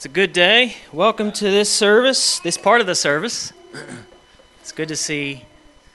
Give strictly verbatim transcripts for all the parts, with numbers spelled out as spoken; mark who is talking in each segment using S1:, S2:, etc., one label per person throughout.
S1: It's a good day. Welcome to this service, this part of the service. It's good to see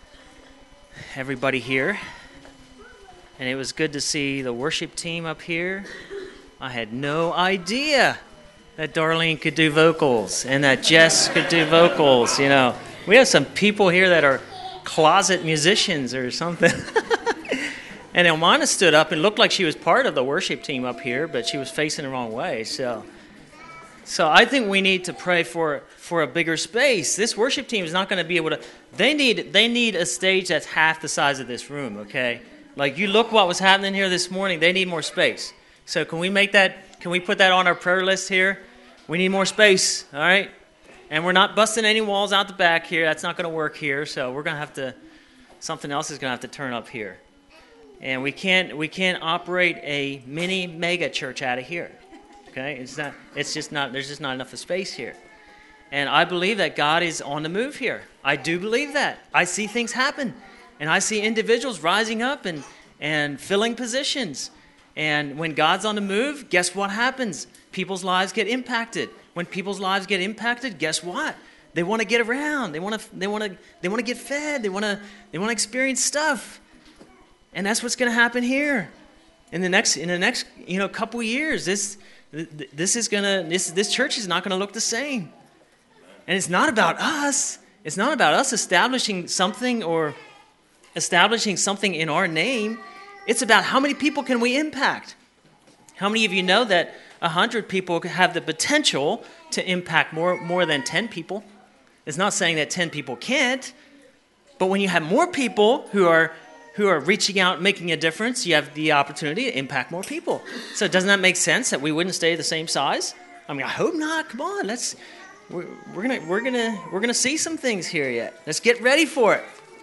S1: everybody here. And it was good to see the worship team up here. I had no idea that Darlene could do vocals and that Jess could do vocals. You know, we have some people here that are closet musicians or something. And Elmana stood up and looked like she was part of the worship team up here, but she was facing the wrong way. So, so I think we need to pray for for a bigger space. This worship team is not going to be able to. They need they need a stage that's half the size of this room. Okay, like you look what was happening here this morning. They need more space. So can we make that? Can we put that on our prayer list here? We need more space. All right, and we're not busting any walls out the back here. That's not going to work here. So we're going to have to. Something else is going to have to turn up here. And we can't we can't operate a mini mega church out of here. Okay? It's not it's just not there's just not enough of space here. And I believe that God is on the move here. I do believe that. I see things happen. And I see individuals rising up and, and filling positions. And when God's on the move, guess what happens? People's lives get impacted. When people's lives get impacted, guess what? They want to get around. They want to they want to they want to get fed. They want to they want to experience stuff. And that's what's going to happen here in the next in the next you know couple years. This this is gonna this this church is not going to look the same. And it's not about us. It's not about us establishing something or establishing something in our name. It's about how many people can we impact. How many of you know that a hundred people have the potential to impact more more than ten people? It's not saying that ten people can't, but when you have more people who are who are reaching out, making a difference, you have the opportunity to impact more people. So doesn't that make sense that we wouldn't stay the same size? I mean, I hope not. Come on, let's we're, we're gonna we're gonna we're gonna see some things here yet. Let's get ready for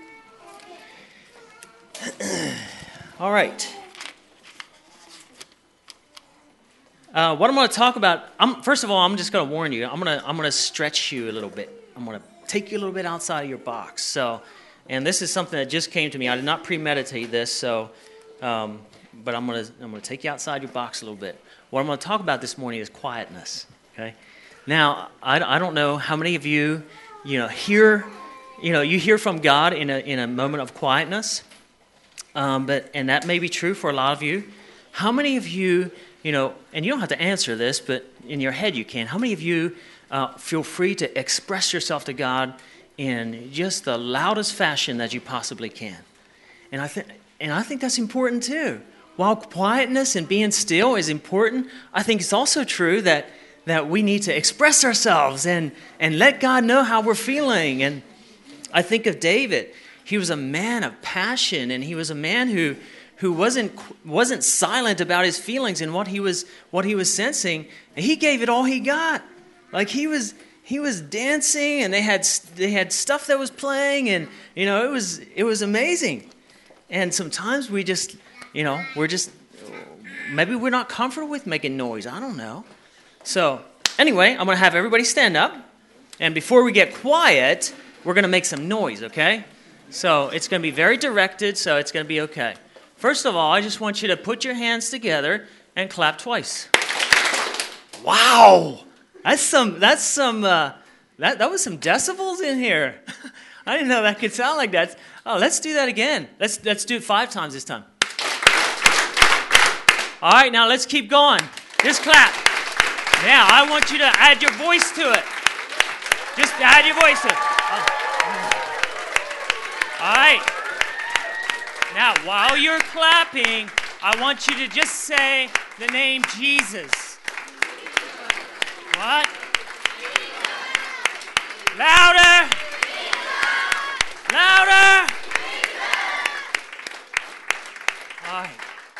S1: it. All right. Uh, what I'm going to talk about. I'm, first of all, I'm just going to warn you. I'm gonna I'm gonna stretch you a little bit. I'm going to take you a little bit outside of your box. So. And this is something that just came to me. I did not premeditate this, so, um, but I'm gonna I'm gonna take you outside your box a little bit. What I'm gonna talk about this morning is quietness. Okay. Now, I, I don't know how many of you, you know, hear, you know, you hear from God in a in a moment of quietness, um, but and that may be true for a lot of you. How many of you, you know, and you don't have to answer this, but in your head you can. How many of you uh, feel free to express yourself to God in just the loudest fashion that you possibly can? And I think and I think that's important too. While quietness and being still is important, I think it's also true that that we need to express ourselves and and let God know how we're feeling. And I think of David. He was a man of passion, and he was a man who who wasn't wasn't silent about his feelings and what he was what he was sensing. And he gave it all he got. Like he was He was dancing, and they had they had stuff that was playing, and you know it was it was amazing. And sometimes we just, you know, we're just maybe we're not comfortable with making noise. I don't know. So anyway, I'm going to have everybody stand up, and before we get quiet, we're going to make some noise. Okay? So it's going to be very directed. So it's going to be okay. First of all, I just want you to put your hands together and clap twice. Wow. That's some, that's some, uh, that, that was some decibels in here. I didn't know that could sound like that. Oh, let's do that again. Let's, let's do it five times this time. All right, now let's keep going. Just clap. Now, I want you to add your voice to it. Just add your voice to it. Oh. All right. Now, while you're clapping, I want you to just say the name Jesus. What? Louder! Louder! All right.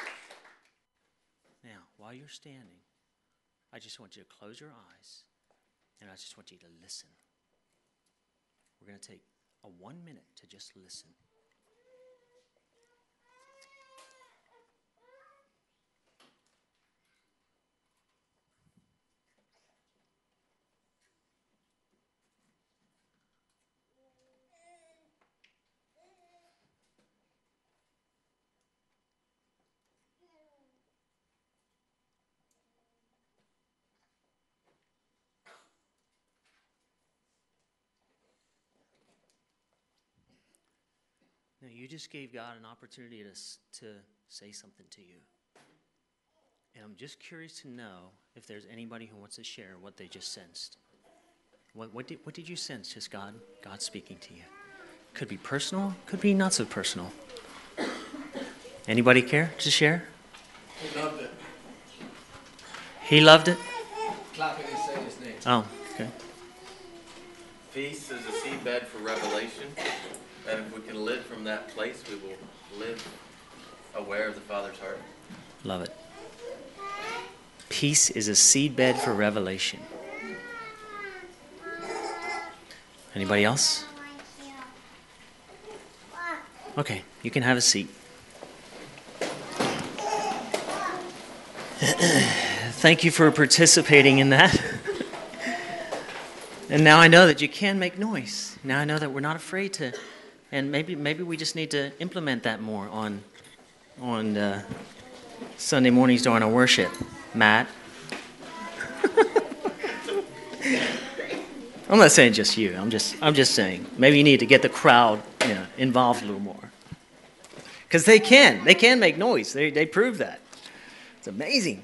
S1: Now, while you're standing, I just want you to close your eyes, and I just want you to listen. We're going to take a one minute to just listen. No, you just gave God an opportunity to, s- to say something to you. And I'm just curious to know if there's anybody who wants to share what they just sensed. What, what, did, what did you sense, just God, God speaking to you? Could be personal, could be not so personal. Anybody care to share?
S2: He loved it.
S1: He loved it?
S2: Clapping and saying his name.
S1: Oh, okay.
S3: Peace is a seedbed for revelation, and if we can live from that place, we will live aware of the Father's heart.
S1: Love it. Peace is a seedbed for revelation. Anybody else? Okay, you can have a seat. Thank you for participating in that. And now I know that you can make noise. Now I know that we're not afraid to, and maybe maybe we just need to implement that more on on uh, Sunday mornings during our worship. Matt, I'm not saying just you. I'm just I'm just saying maybe you need to get the crowd, you know, involved a little more, because they can they can make noise. They they prove that. It's amazing.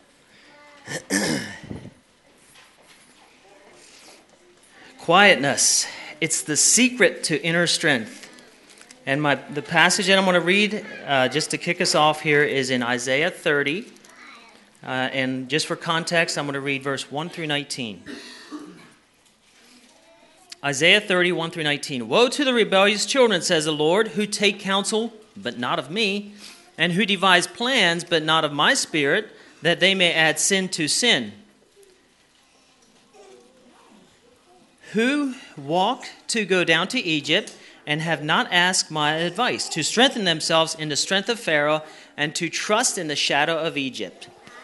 S1: Quietness. It's the secret to inner strength. And my the passage that I'm going to read, uh, just to kick us off here, is in Isaiah thirty. Uh, and just for context, I'm going to read verse one through nineteen. Isaiah thirty, one through nineteen. Woe to the rebellious children, says the Lord, who take counsel, but not of me, and who devise plans, but not of my spirit, that they may add sin to sin. Who walked to go down to Egypt and have not asked my advice, to strengthen themselves in the strength of Pharaoh and to trust in the shadow of Egypt.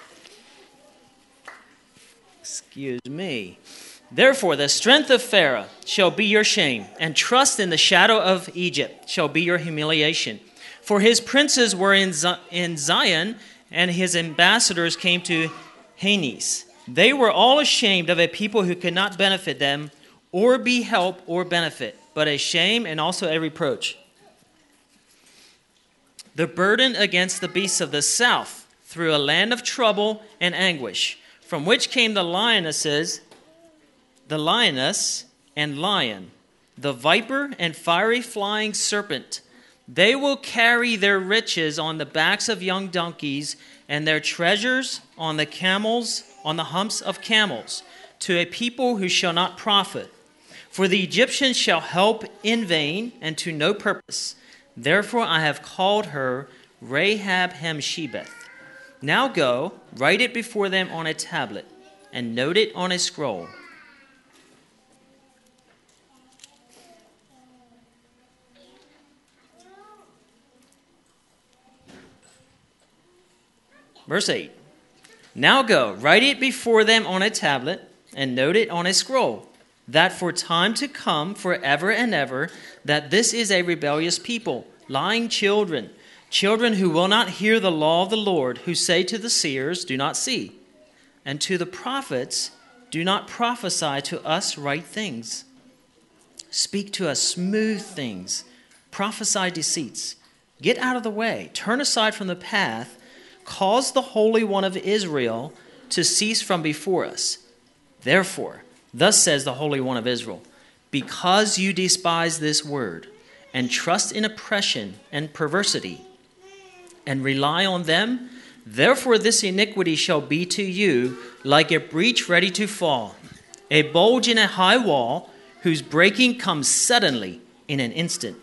S1: Excuse me. Therefore, the strength of Pharaoh shall be your shame, and trust in the shadow of Egypt shall be your humiliation. For his princes were in Zion, and his ambassadors came to Hanes. They were all ashamed of a people who could not benefit them, or be help or benefit, but a shame and also a reproach. The burden against the beasts of the south, through a land of trouble and anguish, from which came the lionesses, the lioness and lion, the viper and fiery flying serpent. They will carry their riches on the backs of young donkeys, and their treasures on the camels, on the humps of camels, to a people who shall not profit. For the Egyptians shall help in vain and to no purpose. Therefore I have called her Rahab Hemshebeth. Now go, write it before them on a tablet, and note it on a scroll. Verse eight. Now go, write it before them on a tablet, and note it on a scroll, that for time to come, forever and ever, that this is a rebellious people, lying children, children who will not hear the law of the Lord, who say to the seers, do not see, and to the prophets, do not prophesy to us right things. Speak to us smooth things, prophesy deceits. Get out of the way, turn aside from the path, cause the Holy One of Israel to cease from before us. Therefore, thus says the Holy One of Israel, because you despise this word, and trust in oppression and perversity, and rely on them, therefore this iniquity shall be to you like a breach ready to fall, a bulge in a high wall, whose breaking comes suddenly in an instant.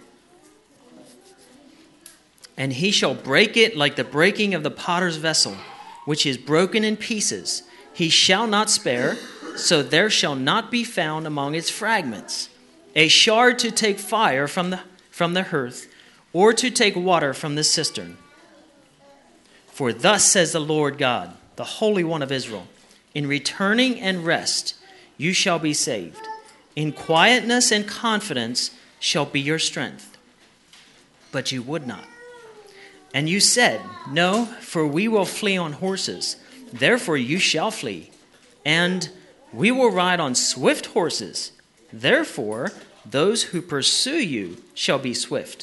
S1: And he shall break it like the breaking of the potter's vessel, which is broken in pieces. He shall not spare, so there shall not be found among its fragments a shard to take fire from the, from the hearth, or to take water from the cistern. For thus says the Lord God, the Holy One of Israel, in returning and rest you shall be saved. In quietness and confidence shall be your strength. But you would not. And you said, no, for we will flee on horses. Therefore you shall flee. And we will ride on swift horses. Therefore those who pursue you shall be swift.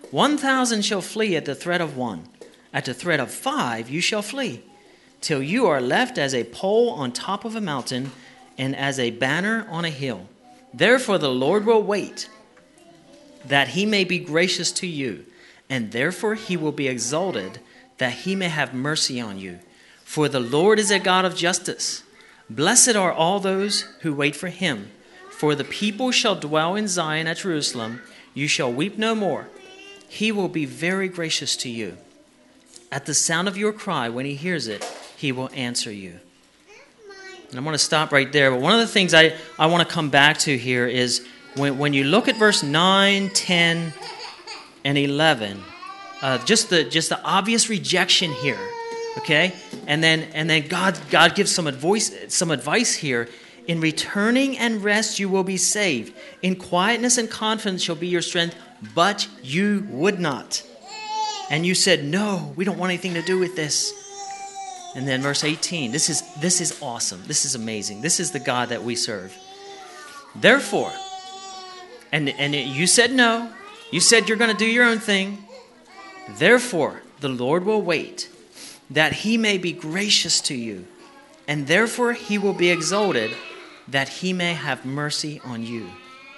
S1: One thousand shall flee at the threat of one. At the threat of five you shall flee, till you are left as a pole on top of a mountain and as a banner on a hill. Therefore the Lord will wait, that he may be gracious to you, and therefore he will be exalted, that he may have mercy on you. For the Lord is a God of justice. Blessed are all those who wait for him. For the people shall dwell in Zion at Jerusalem. You shall weep no more. He will be very gracious to you. At the sound of your cry, when he hears it, he will answer you. And I'm going to stop right there. But one of the things I, I want to come back to here is when, when you look at verse nine, ten, and eleven, uh, just the just the obvious rejection here, okay? And then and then God God gives some advice some advice here. In returning and rest you will be saved. In quietness and confidence shall be your strength, but you would not. And you said, no, we don't want anything to do with this. And then verse eighteen, this is this is awesome. This is amazing. This is the God that we serve. Therefore, and, and you said no. You said you're going to do your own thing. Therefore, the Lord will wait, that he may be gracious to you. And therefore he will be exalted, that he may have mercy on you.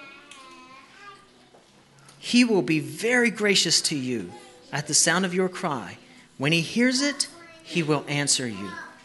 S1: He will be very gracious to you at the sound of your cry. When he hears it, he will answer you.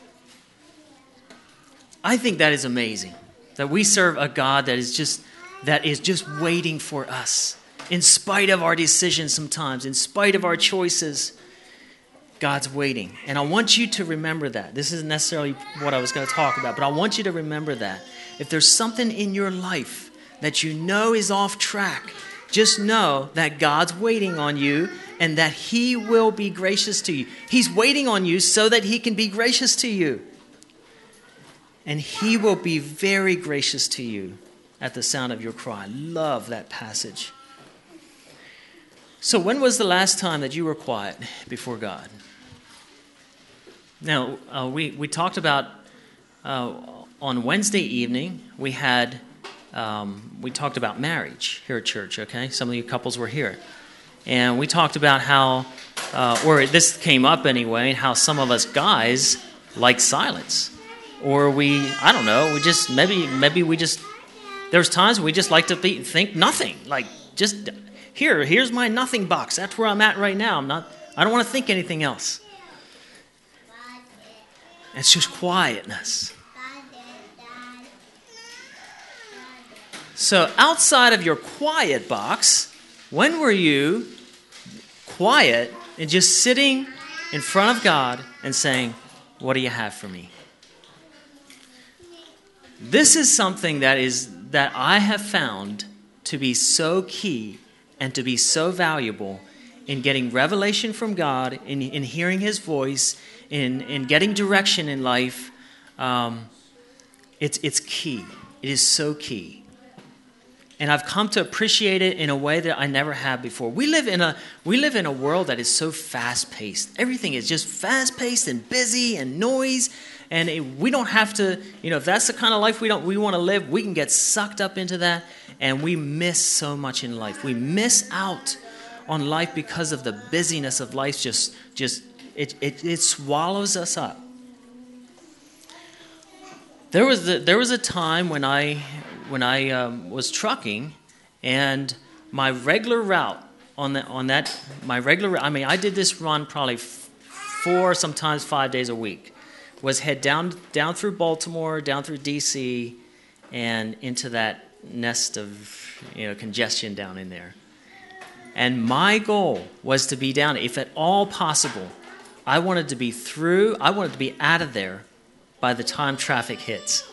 S1: I think that is amazing, that we serve a God that is just that is just waiting for us. In spite of our decisions sometimes, in spite of our choices, God's waiting. And I want you to remember that. This isn't necessarily what I was going to talk about, but I want you to remember that. If there's something in your life that you know is off track, just know that God's waiting on you and that he will be gracious to you. He's waiting on you so that he can be gracious to you. And he will be very gracious to you at the sound of your cry. Love that passage. So when was the last time that you were quiet before God? Now, uh, we, we talked about, uh, on Wednesday evening, we had, um, we talked about marriage here at church, okay? Some of you couples were here. And we talked about how, uh, or this came up anyway, how some of us guys like silence. Or we, I don't know, we just, maybe maybe we just, there's times we just like to be, think nothing. Like, just, here, here's my nothing box. That's where I'm at right now. I'm not, I don't want to think anything else. It's just quietness. So outside of your quiet box, when were you quiet and just sitting in front of God and saying, what do you have for me? This is something that is that I have found to be so key and to be so valuable in getting revelation from God, in, in hearing his voice, in, in getting direction in life. Um, it's, it's key. It is so key. And I've come to appreciate it in a way that I never have before. We live in a we live in a world that is so fast-paced. Everything is just fast-paced and busy and noise. And it, we don't have to, you know, if that's the kind of life we don't we want to live, we can get sucked up into that, and we miss so much in life. We miss out on life because of the busyness of life. Just, just it it, it swallows us up. There was the, there was a time when I when I um, was trucking, and my regular route on the on that my regular I mean I did this run probably f- four sometimes five days a week. Was head down down through Baltimore, down through D C, and into that nest of, you know, congestion down in there. And my goal was to be down, if at all possible, I wanted to be through, I wanted to be out of there by the time traffic hits.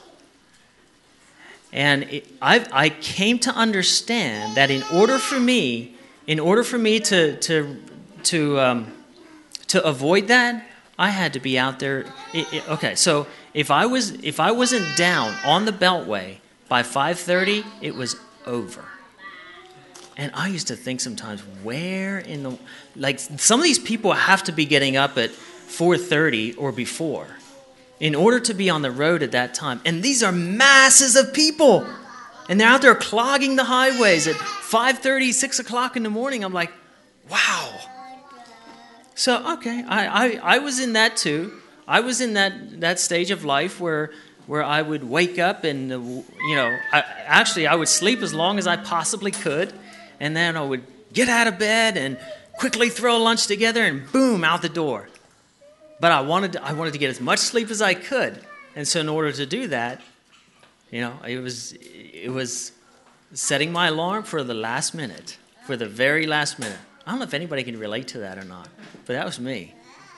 S1: And it, I, I came to understand that in order for me, in order for me to to to um, to avoid that, I had to be out there. It, it, okay, so if I was if I wasn't down on the Beltway by five thirty, it was over. And I used to think sometimes, where in the like some of these people have to be getting up at four thirty or before in order to be on the road at that time. And these are masses of people, and they're out there clogging the highways at five thirty, six o'clock in the morning. I'm like, wow. So, okay, I, I, I was in that too. I was in that, that stage of life where where I would wake up and, uh, you know, I, actually I would sleep as long as I possibly could, and then I would get out of bed and quickly throw lunch together and boom, out the door. But I wanted to, I wanted to get as much sleep as I could, and so in order to do that, you know, it was it was setting my alarm for the last minute, for the very last minute. I don't know if anybody can relate to that or not, but that was me.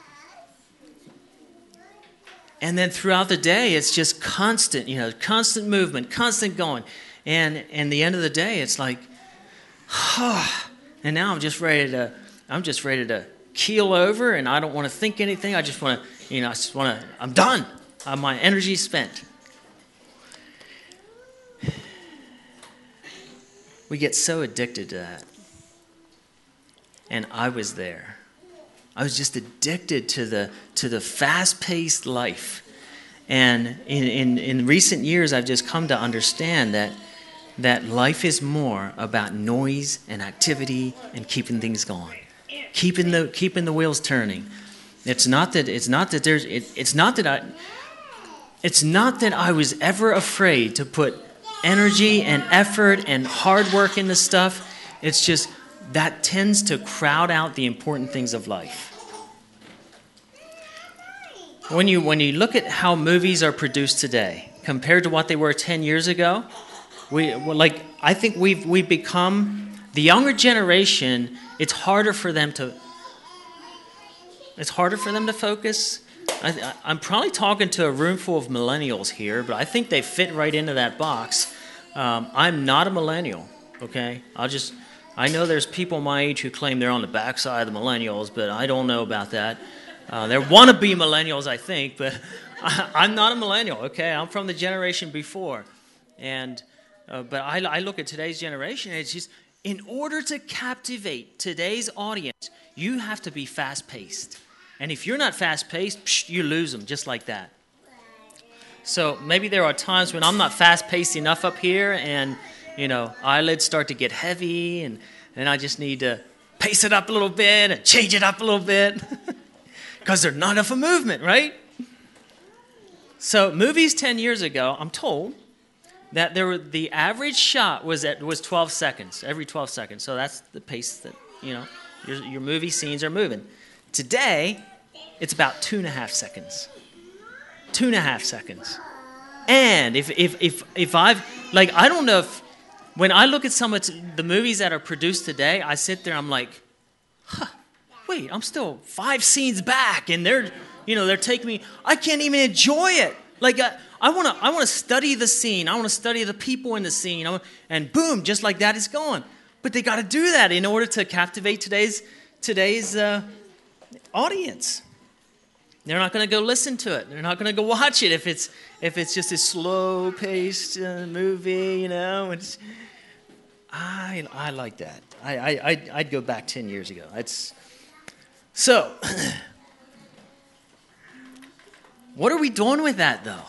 S1: And then throughout the day, it's just constant, you know, constant movement, constant going. And and the end of the day, it's like, oh, and now I'm just ready to, I'm just ready to keel over, and I don't want to think anything. I just want to, you know, I just want to, I'm done. Uh, my energy's spent. We get so addicted to that. And I was there. I was just addicted to the to the fast-paced life. And in, in, in recent years, I've just come to understand that that life is more about noise and activity and keeping things going, keeping the keeping the wheels turning. It's not that it's not that there's it, it's not that I it's not that I was ever afraid to put energy and effort and hard work into stuff. It's just that tends to crowd out the important things of life. When you when you look at how movies are produced today compared to what they were ten years ago, we well, like I think we've we've become the younger generation. It's harder for them to. It's harder for them to focus. I, I'm probably talking to a room full of millennials here, but I think they fit right into that box. Um, I'm not a millennial. Okay, I'll just. I know there's people my age who claim they're on the backside of the millennials, but I don't know about that. Uh, they're wannabe millennials, I think, but I, I'm not a millennial, okay? I'm from the generation before. And uh, But I, I look at today's generation, and it's just, in order to captivate today's audience, you have to be fast-paced. And if you're not fast-paced, psh, you lose them just like that. So maybe there are times when I'm not fast-paced enough up here, and you know, eyelids start to get heavy, and, and I just need to pace it up a little bit and change it up a little bit because there's not enough of movement, right? So movies ten years ago, I'm told that there were, the average shot was at was twelve seconds, every twelve seconds. So that's the pace that, you know, your, your movie scenes are moving. Today, it's about two and a half seconds. Two and a half seconds. And if if if if I've, like, I don't know if, when I look at some of the movies that are produced today, I sit there, I'm like, huh, wait, I'm still five scenes back, and they're, you know, they're taking me, I can't even enjoy it. Like, I, I want to I want to study the scene. I want to study the people in the scene. I wanna, and boom, just like that, it's gone. But they got to do that in order to captivate today's today's uh, audience. They're not going to go listen to it. They're not going to go watch it if it's if it's just a slow-paced uh, movie, you know. It's, I I like that. I I I'd, I'd go back ten years ago. It's so. What are we doing with that, though?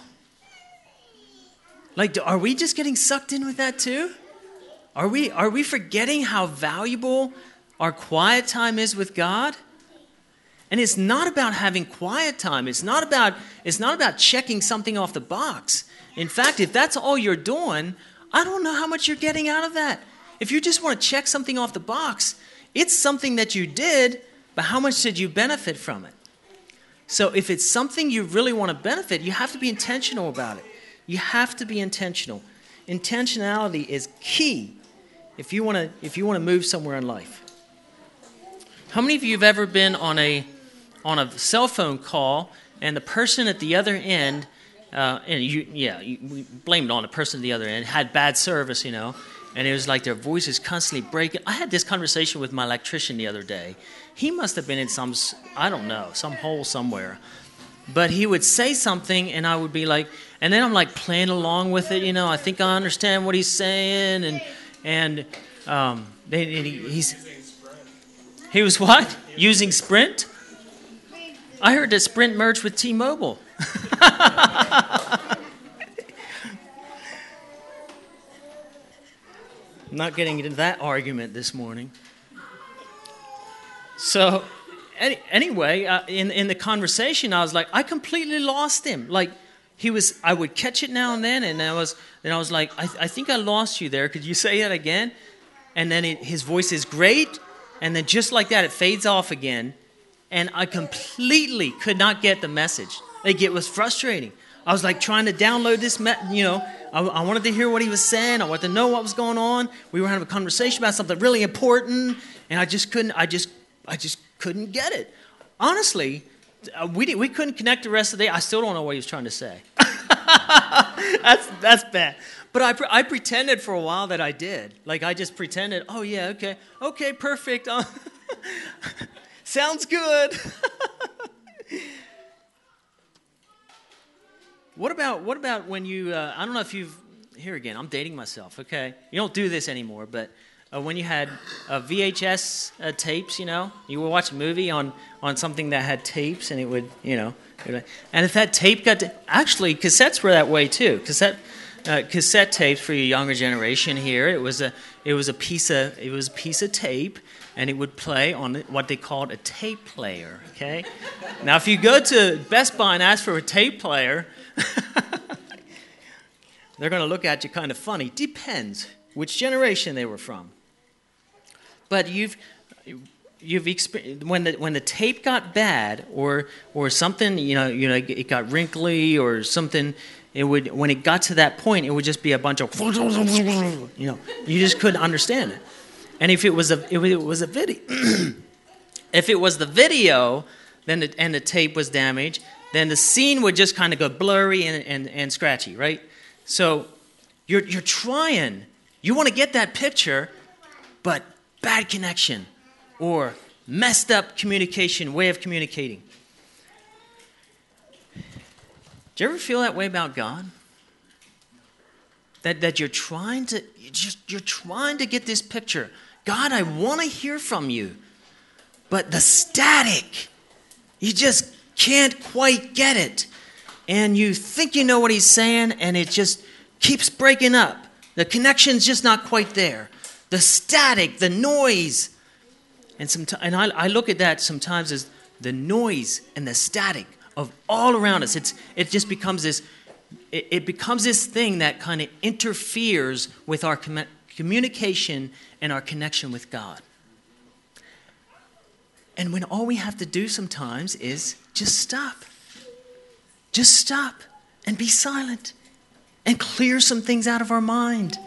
S1: Like, are we just getting sucked in with that too? Are we are we forgetting how valuable our quiet time is with God? And it's not about having quiet time. It's not about it's not about checking something off the box. In fact, if that's all you're doing, I don't know how much you're getting out of that. If you just want to check something off the box, it's something that you did, but how much did you benefit from it? So if it's something you really want to benefit, you have to be intentional about it. You have to be intentional. Intentionality is key if you want to if you want to move somewhere in life. How many of you have ever been on a on a cell phone call and the person at the other end, uh, and you, yeah, you, we blamed it on the person at the other end, had bad service, you know, and it was like their voices constantly breaking. I had this conversation with my electrician the other day. He must have been in some, I don't know, some hole somewhere. But he would say something, and I would be like, and then I'm like playing along with it, you know, I think I understand what he's saying, and, and, um, then he, he's, he was what? Using Sprint? I heard that Sprint merged with T-Mobile. I'm not getting into that argument this morning. So, any, anyway, uh, in in the conversation, I was like, I completely lost him. Like, he was, I would catch it now and then, and I was, then I was like, I, I think I lost you there. Could you say that again? And then it, his voice is great, and then just like that, it fades off again, and I completely could not get the message. Like, it was frustrating. I was like trying to download this, me- you know, I, I wanted to hear what he was saying. I wanted to know what was going on. We were having a conversation about something really important, and I just couldn't, I just, I just couldn't get it. Honestly, uh, we did, we couldn't connect the rest of the day. I still don't know what he was trying to say. that's that's bad. But I pre- I pretended for a while that I did. Like, I just pretended, oh yeah, okay, okay, perfect. Uh, sounds good. What about what about when you? Uh, I don't know if you've. Here again, I'm dating myself. Okay, you don't do this anymore, but uh, when you had uh, V H S uh, tapes, you know, you would watch a movie on on something that had tapes, and it would, you know, it would, and if that tape got to, actually cassettes were that way too. Cassette uh, cassette tapes for your younger generation here. It was a it was a piece of it was a piece of tape. And it would play on what they called a tape player, okay? Now, if you go to Best Buy and ask for a tape player, they're going to look at you kind of funny. Depends which generation they were from. But you've you've experienced when the when the tape got bad, or or something, you know, you know, it got wrinkly or something. It would when it got to that point, it would just be a bunch of, you know, you just couldn't understand it. And if it was a it was a video, if it was the video, then the, and the tape was damaged, then the scene would just kind of go blurry and, and, and scratchy, right? So you're you're trying, you want to get that picture, but bad connection or messed up communication, way of communicating. Do you ever feel that way about God? That that you're trying to you just you're trying to get this picture. God, I want to hear from you. But the static, you just can't quite get it. And you think you know what he's saying, and it just keeps breaking up. The connection's just not quite there. The static, the noise. And sometimes, and I, I look at that sometimes as the noise and the static of all around us. It's it just becomes this it, it becomes this thing that kind of interferes with our com- communication and our connection with God. And when all we have to do sometimes is just stop. Just stop and be silent and clear some things out of our mind.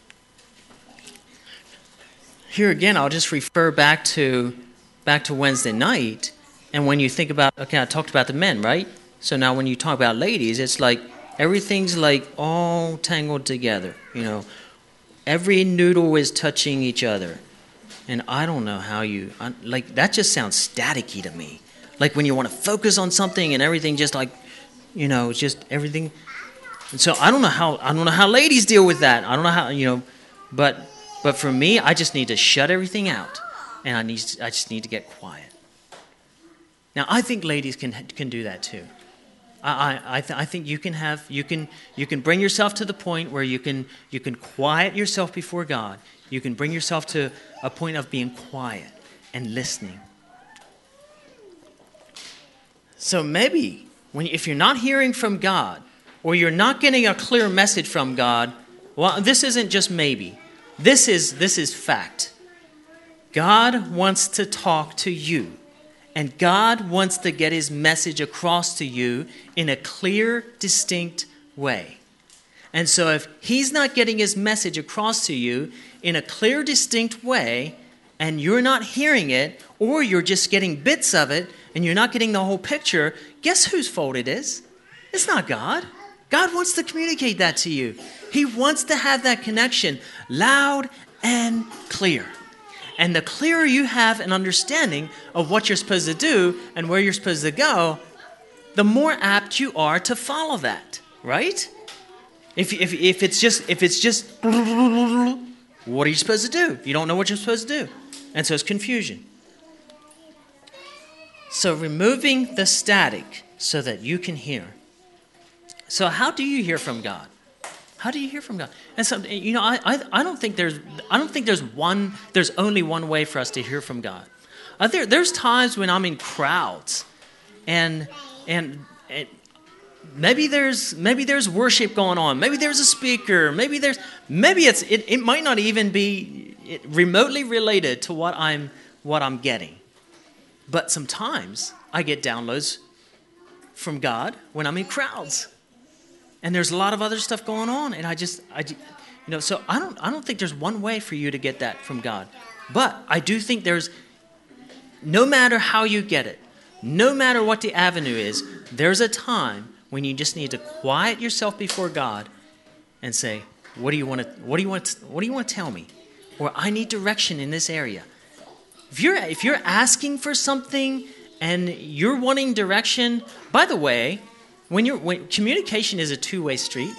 S1: Here again, I'll just refer back to back to Wednesday night. And when you think about, okay, I talked about the men, right? So now when you talk about ladies, it's like everything's like all tangled together, you know. Every noodle is touching each other. And I don't know how you, I, like, that just sounds staticky to me. Like when you want to focus on something and everything just like, you know, it's just everything. And so I don't know how, I don't know how ladies deal with that. I don't know how, you know, but, but for me, I just need to shut everything out. And I need, I just need to get quiet. Now, I think ladies can can do that too. I I, th- I think you can have you can you can bring yourself to the point where you can you can quiet yourself before God. You can bring yourself to a point of being quiet and listening. So maybe when if you're not hearing from God, or you're not getting a clear message from God, well, this isn't just maybe. This is this is fact. God wants to talk to you. And God wants to get his message across to you in a clear, distinct way. And so if he's not getting his message across to you in a clear, distinct way, and you're not hearing it, or you're just getting bits of it, and you're not getting the whole picture, guess whose fault it is? It's not God. God wants to communicate that to you. He wants to have that connection loud and clear. And the clearer you have an understanding of what you're supposed to do and where you're supposed to go, the more apt you are to follow that, right? If if if it's just if it's just what are you supposed to do? You don't know what you're supposed to do. And so it's confusion. So removing the static so that you can hear. So how do you hear from God? How do you hear from God? And so, you know, I, I I don't think there's I don't think there's one there's only one way for us to hear from God. Uh, there, there's times when I'm in crowds, and and, and maybe there's maybe there's worship going on. Maybe there's a speaker. Maybe there's maybe it's it, it might not even be remotely related to what I'm what I'm getting. But sometimes I get downloads from God when I'm in crowds, and there's a lot of other stuff going on, and I just I you know so I don't I don't think there's one way for you to get that from God, but I do think there's, no matter how you get it, no matter what the avenue is, there's a time when you just need to quiet yourself before God and say, what do you want to what do you want to, what do you want to tell me? Or I need direction in this area. If you're if you're asking for something and you're wanting direction, by the way, when you're when communication is a two-way street.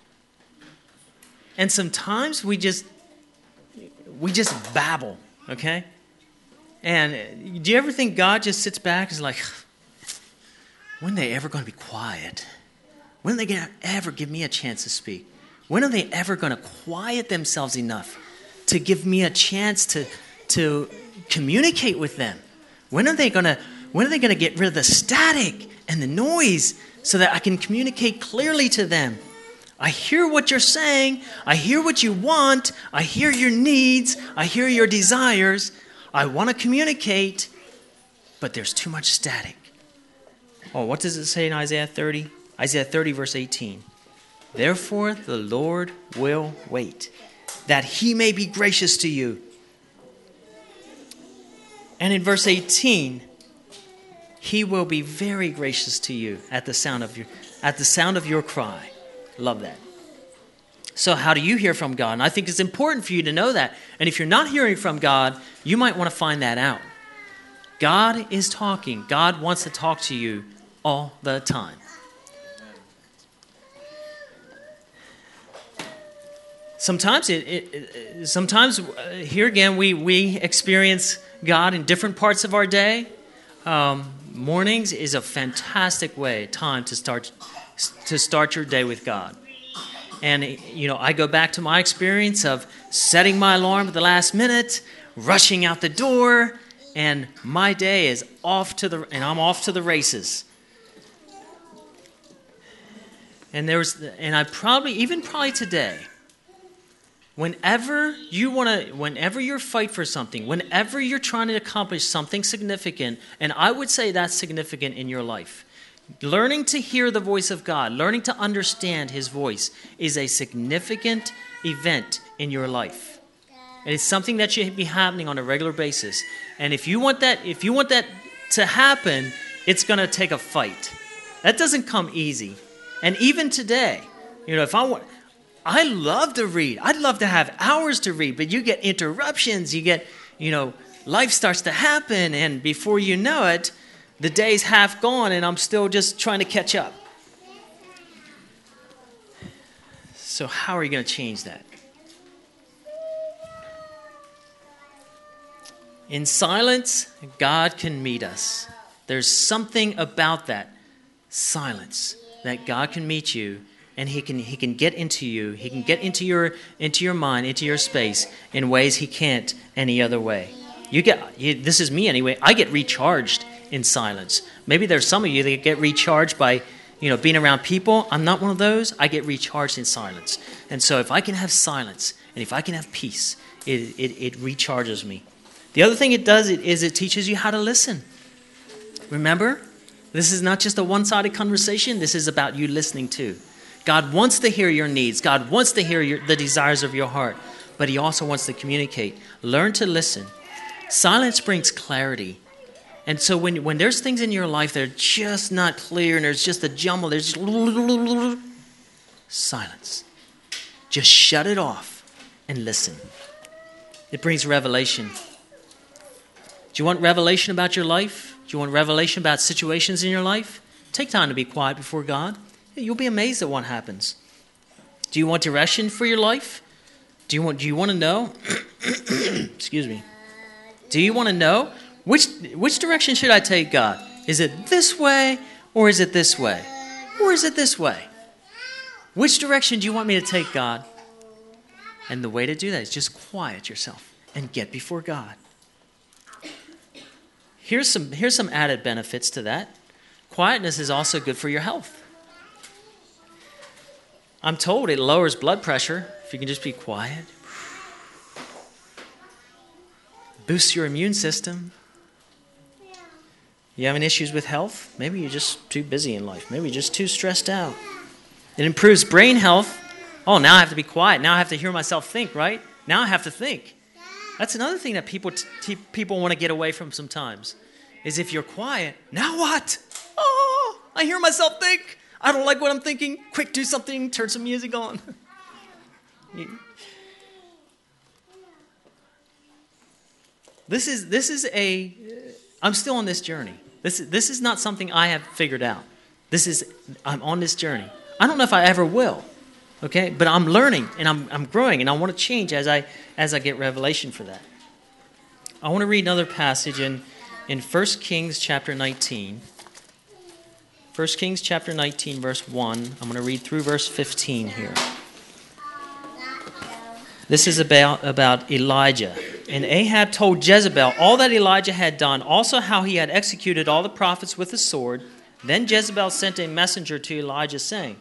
S1: And sometimes we just we just babble, okay? And do you ever think God just sits back and is like, when are they ever going to be quiet? When are they going to ever give me a chance to speak? When are they ever going to quiet themselves enough to give me a chance to to communicate with them? When are they going to when are they going to get rid of the static and the noise so that I can communicate clearly to them? I hear what you're saying. I hear what you want. I hear your needs. I hear your desires. I want to communicate, but there's too much static. Oh, what does it say in Isaiah thirty? Isaiah thirty, verse eighteen. Therefore, the Lord will wait, that he may be gracious to you. And in verse eighteen, he will be very gracious to you at the sound of your, at the sound of your cry. Love that. So how do you hear from God? And I think it's important for you to know that. And if you're not hearing from God, you might want to find that out. God is talking. God wants to talk to you all the time. Sometimes, it, it, it, sometimes uh, here again, we, we experience God in different parts of our day. Um, mornings is a fantastic way, time to start to start your day with God. And, you know, I go back to my experience of setting my alarm at the last minute, rushing out the door, and my day is off to the, and I'm off to the races. And there was, and I probably, even probably today, whenever you want to, whenever you're fight for something, whenever you're trying to accomplish something significant, and I would say that's significant in your life, learning to hear the voice of God, learning to understand his voice is a significant event in your life. It is something that should be happening on a regular basis. And if you want that, if you want that to happen, it's going to take a fight. That doesn't come easy. And even today, you know, if I want, I love to read. I'd love to have hours to read, but you get interruptions. You get, you know, life starts to happen, and before you know it, the day's half gone, and I'm still just trying to catch up. So how are you going to change that? In silence, God can meet us. There's something about that silence that God can meet you, and he can he can get into you. He can get into your into your mind, into your space in ways he can't any other way. You get you, this is me anyway. I get recharged in silence. Maybe there's some of you that get recharged by, you know, being around people. I'm not one of those. I get recharged in silence. And so if I can have silence and if I can have peace, it it, it recharges me. The other thing it does is it teaches you how to listen. Remember, this is not just a one-sided conversation. This is about you listening too. God wants to hear your needs. God wants to hear your, the desires of your heart. But he also wants to communicate. Learn to listen. Silence brings clarity. And so when, when there's things in your life that are just not clear and there's just a jumble, there's just silence. Just shut it off and listen. It brings revelation. Do you want revelation about your life? Do you want revelation about situations in your life? Take time to be quiet before God. You'll be amazed at what happens. Do you want direction for your life? Do you want, do you want to know? Excuse me. Do you want to know? Which which direction should I take, God? Is it this way or is it this way? Or is it this way? Which direction do you want me to take, God? And the way to do that is just quiet yourself and get before God. here's some, here's some added benefits to that. Quietness is also good for your health. I'm told it lowers blood pressure if you can just be quiet. Boosts your immune system. You having issues with health? Maybe you're just too busy in life. Maybe you're just too stressed out. It improves brain health. Oh, now I have to be quiet. Now I have to hear myself think, right? Now I have to think. That's another thing that people t- t- people want to get away from sometimes, is if you're quiet, now what? Oh, I hear myself think. I don't like what I'm thinking. Quick, do something. Turn some music on. This is this is a. I'm still on this journey. This is, this is not something I have figured out. This is, I'm on this journey. I don't know if I ever will, okay? But I'm learning and I'm I'm growing and I want to change as I as I get revelation for that. I want to read another passage in, in First Kings chapter nineteen. First Kings chapter nineteen, verse one. I'm going to read through verse fifteen here. This is about, about Elijah. And Ahab told Jezebel all that Elijah had done, also how he had executed all the prophets with the sword. Then Jezebel sent a messenger to Elijah, saying,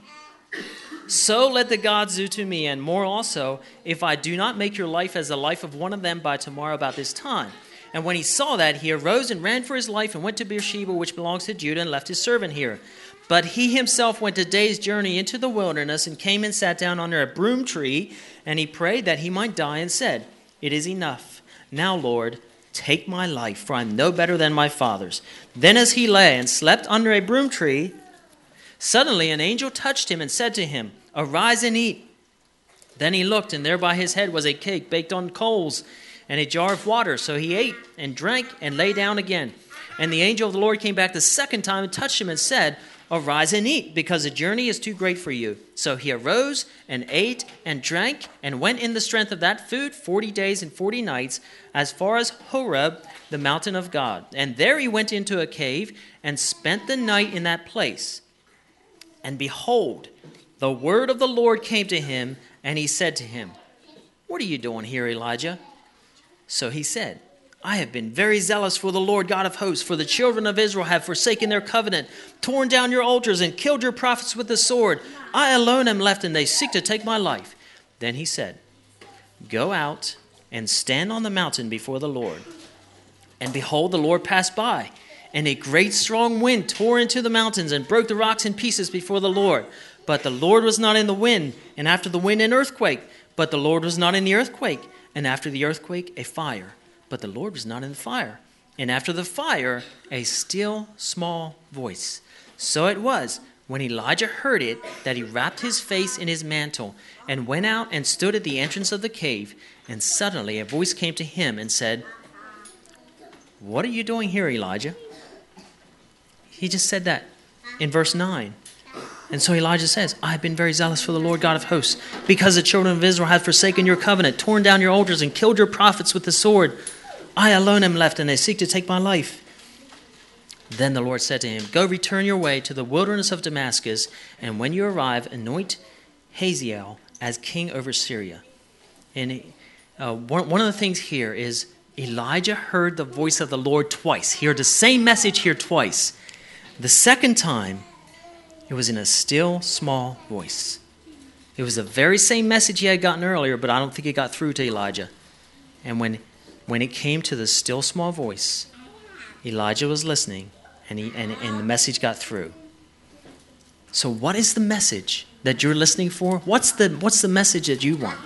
S1: "So let the gods do to me, and more also, if I do not make your life as the life of one of them by tomorrow about this time." And when he saw that, he arose and ran for his life and went to Beersheba, which belongs to Judah, and left his servant here. But he himself went a day's journey into the wilderness and came and sat down under a broom tree, and he prayed that he might die and said, "It is enough. Now, Lord, take my life, for I am no better than my fathers." Then as he lay and slept under a broom tree, suddenly an angel touched him and said to him, "Arise and eat." Then he looked, and there by his head was a cake baked on coals and a jar of water. So he ate and drank and lay down again. And the angel of the Lord came back the second time and touched him and said, "Arise and eat, because the journey is too great for you." So he arose and ate and drank and went in the strength of that food forty days and forty nights as far as Horeb, the mountain of God. And there he went into a cave and spent the night in that place. And behold, the word of the Lord came to him, and he said to him, "What are you doing here, Elijah?" So he said, "I have been very zealous for the Lord God of hosts, for the children of Israel have forsaken their covenant, torn down your altars, and killed your prophets with the sword. I alone am left, and they seek to take my life." Then he said, "Go out and stand on the mountain before the Lord." And behold, the Lord passed by, and a great strong wind tore into the mountains and broke the rocks in pieces before the Lord. But the Lord was not in the wind, and after the wind an earthquake. But the Lord was not in the earthquake, and after the earthquake a fire. But the Lord was not in the fire. And after the fire, a still small voice. So it was, when Elijah heard it, that he wrapped his face in his mantle and went out and stood at the entrance of the cave. And suddenly a voice came to him and said, "What are you doing here, Elijah?" He just said that in verse nine. And so Elijah says, "I have been very zealous for the Lord God of hosts, because the children of Israel have forsaken your covenant, torn down your altars, and killed your prophets with the sword. I alone am left, and they seek to take my life." Then the Lord said to him, "Go, return your way to the wilderness of Damascus, and when you arrive, anoint Hazael as king over Syria." And uh, one, one of the things here is Elijah heard the voice of the Lord twice. He heard the same message here twice. The second time, it was in a still, small voice. It was the very same message he had gotten earlier, but I don't think it got through to Elijah. And when when it came to the still, small voice, Elijah was listening, and, he, and, and the message got through. So what is the message that you're listening for? What's the, what's the message that you want?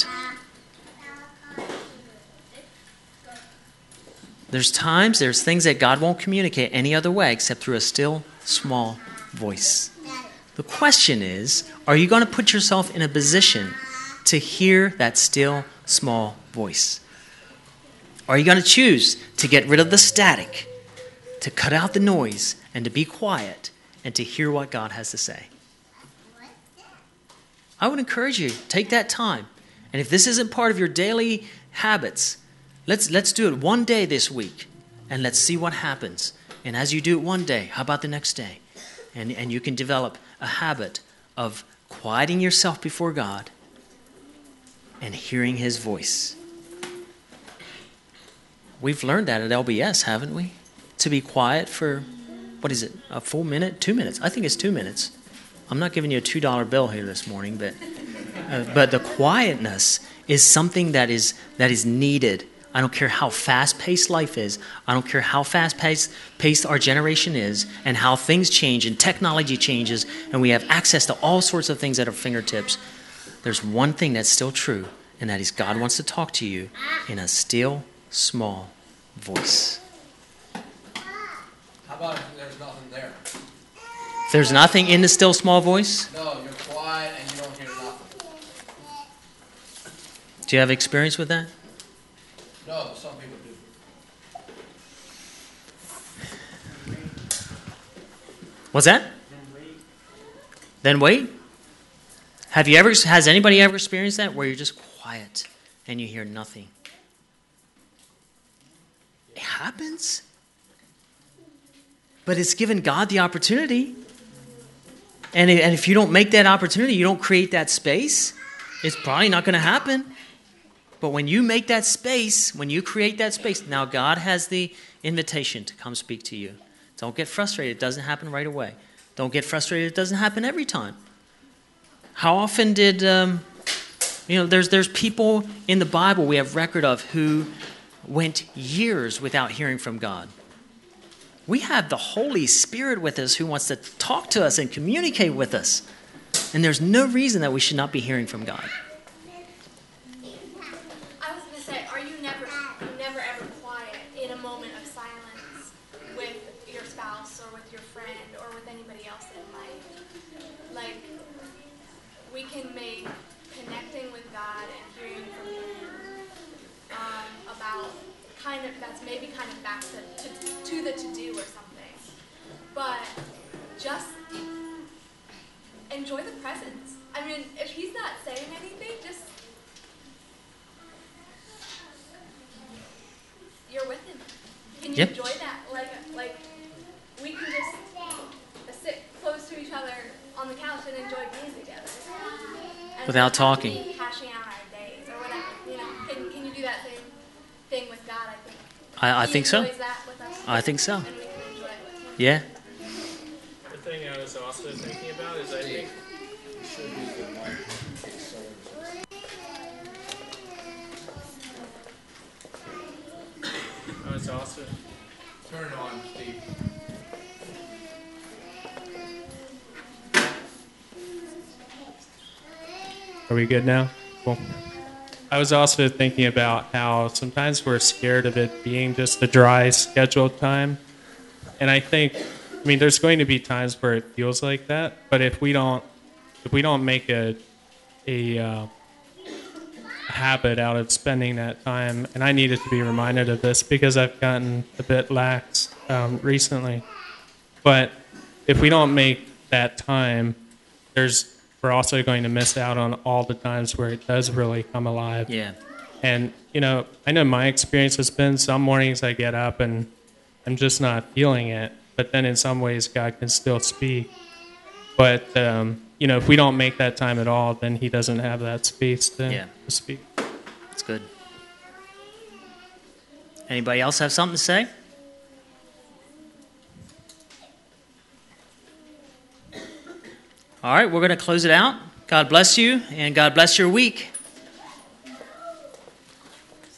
S1: There's times, there's things that God won't communicate any other way except through a still, small voice. The question is, are you going to put yourself in a position to hear that still, small voice? Are you going to choose to get rid of the static, to cut out the noise, and to be quiet, and to hear what God has to say? I would encourage you, take that time. And if this isn't part of your daily habits, let's let's do it one day this week, and let's see what happens. And as you do it one day, how about the next day? And, and you can develop a habit of quieting yourself before God and hearing his voice. We've learned that at L B S, haven't we? to be quiet for, what is it, a full minute? Two minutes. I think it's two minutes. I'm not giving you a two dollar bill here this morning, but uh, but the quietness is something that is that is needed. I don't care how fast-paced life is. I don't care how fast-paced paced our generation is and how things change and technology changes and we have access to all sorts of things at our fingertips. There's one thing that's still true, and that is God wants to talk to you in a still, small voice.
S2: How about if there's nothing there?
S1: If there's nothing in the still, small voice,
S2: No, you're quiet and you don't hear nothing.
S1: do you have experience with that?
S2: No, some people do.
S1: What's that? Then wait. Have you ever? Has anybody ever experienced that where you're just quiet and you hear nothing? It happens, but it's given God the opportunity. And and if you don't make that opportunity, you don't create that space, it's probably not going to happen. But when you make that space, when you create that space, now God has the invitation to come speak to you. Don't get frustrated. It doesn't happen right away. Don't get frustrated. It doesn't happen every time. How often did, um, you know, there's there's people in the Bible we have record of who went years without hearing from God. We have the Holy Spirit with us who wants to talk to us and communicate with us. And there's no reason that we should not be hearing from God.
S4: I was going to say, are you never, you never ever quiet in a moment of silence with your spouse or with your friend or with anybody else in life? Like, we can make connecting with God and hearing from Him um, about kind of, that's maybe kind of back to, to, to the to-do or something. But just enjoy the presence. I mean, if He's not saying anything, just you're with Him. Can you
S1: Yep.
S4: enjoy that? Like, like we can just sit close to each other on the couch and enjoy being together. And
S1: Without
S4: not
S1: talking.
S4: be hashing out our days or whatever. You know, can can you do that same thing with God? I think.
S1: I, I
S4: He
S1: think so.
S4: enjoys that with us.
S1: I think so.
S4: And we can enjoy it with Him.
S1: Yeah.
S5: The thing I was also thinking about is I think I was also
S2: Turn it on, Steve.
S5: Are we good now? Cool. I was also thinking about how sometimes we're scared of it being just a dry scheduled time. And I think, I mean, there's going to be times where it feels like that, but if we don't, if we don't make a, a uh, habit out of spending that time, and I needed to be reminded of this because I've gotten a bit lax um, recently, but if we don't make that time, there's we're also going to miss out on all the times where it does really come alive.
S1: Yeah.
S5: And, you know, I know my experience has been some mornings I get up and I'm just not feeling it. But then in some ways, God can still speak. But, um, you know, if we don't make that time at all, then He doesn't have that space to,
S1: Yeah.
S5: to speak.
S1: That's good. Anybody else have something to say? All right, we're going to close it out. God bless you, and God bless your week.